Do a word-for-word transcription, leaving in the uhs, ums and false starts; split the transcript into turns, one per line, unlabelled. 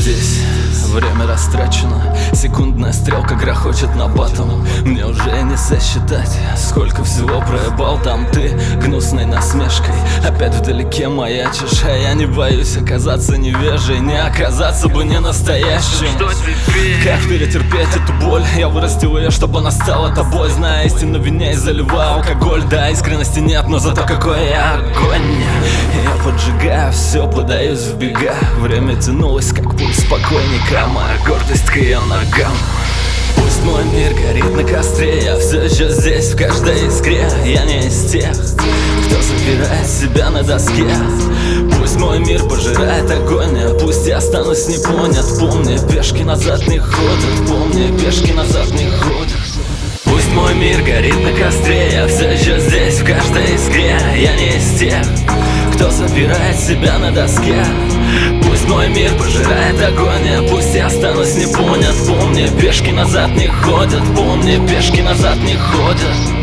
здесь, время растрачено, секундная стрелка грохочет на батом. Мне уже не сосчитать, сколько всего проебал там ты гнусной насмешкой. Опять вдалеке маячишь, а я не боюсь оказаться невежей. Не оказаться бы не настоящим. Как перетерпеть эту боль? Я вырастил ее, чтобы она стала тобой. Зная истину, вине и заливаю алкоголь. Да, искренности нет, но зато какой я огонь. Я поджигаю все, подаюсь в бега. Время тянулось, как пульс покойника. Моя гордость к ее ногам. Пусть мой мир горит на костре, я все еще здесь, в каждой искре. Я не из тех, кто запирает себя на доске. Пусть мой мир пожирает огонь, а пусть я останусь непонят. Помни, пешки назад не ходят, помни, пешки назад не ходят. Пусть мой мир горит на костре, я все еще здесь, в каждой искре. Я не из тех, кто запирает себя на доске. Пусть мой мир пожирает огонь, а пусть я останусь непонят. Помни, пешки назад не ходят, помни, пешки назад не ходят.